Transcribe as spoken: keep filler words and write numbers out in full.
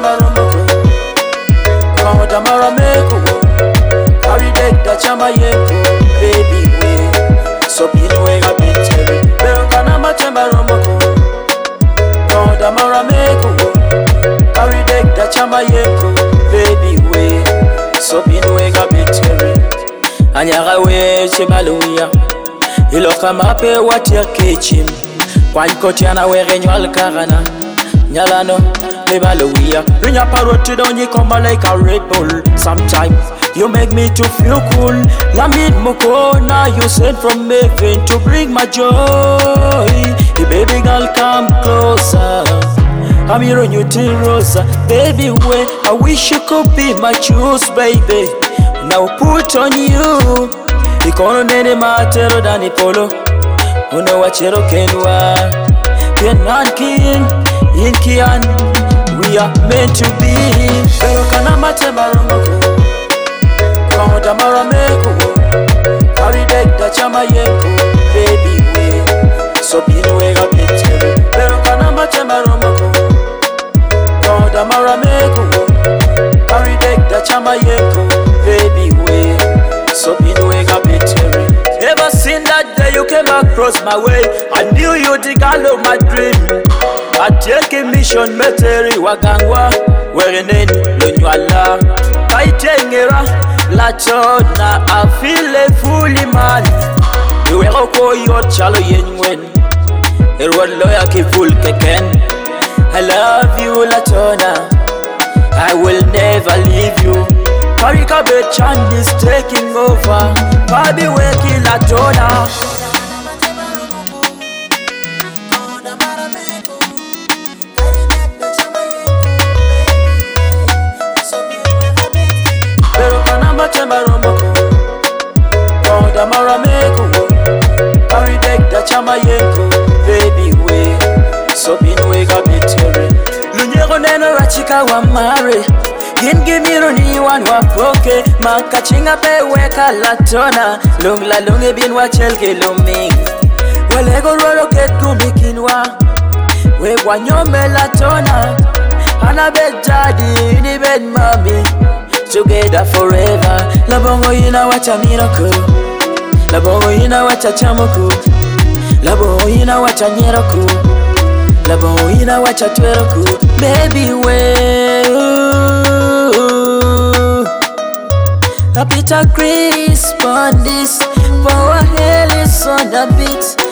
chema romoko Koda mara meko Carry deck da chama yeko Baby way So binwega biteri Beroka na machema romoko Koda mara meko Carry deck da chama yeko Baby way So binwega biteri Anyara we chemaluya Iloka mape watia kechim Kwa ikotiana we renywal karana Nyalano Lebaluya Rinya paroti don't you come like a Red Bull. Sometimes you make me to feel cool. Lamid Mokona you sent from heaven to bring my joy. Hey baby girl come closer. I'm here on you till Rosa. Baby way I wish you could be my choice baby. Now put on you Ikono nene matero dani polo Uno wachero kenwa Kenan king Inkian We are meant to be Pero kana matemba romoko Koda mara meko Carry deck da chama yeko Baby way So binwega biteri Pero kana matemba romoko Koda mara meko Carry deck da chama yeko Baby way So binwega biteri Ever seen that day you came across my way I knew you the girl of my dream I take a mission meteri wagangwa Where neni lunywala Kaitengera Lachona I feel a fully man You ero ko yo chalo yenywen Erwa loya ki full keken I love you Lachona I will never leave you Parika Bechan is taking over Baby weki Lachona Chema romoko Koda mara meko Carry deck da chama yeko Baby way So binwega biteri Lunyego neno rachika wa mare Gingi miruni wan wapoke Makachinga pe weka Latona Lung la lunge bin wachelke luming Walego rolo ket kumikinwa We wanyome Latona Hana bed daddy Ni bed mommy Together forever Labongo yina wacha miracle Labongo yina wacha chamuku Labongo yina wacha nyeraku Labongo yina wacha tweroku Baby we Apita Chris Pandis Power hell is on the beat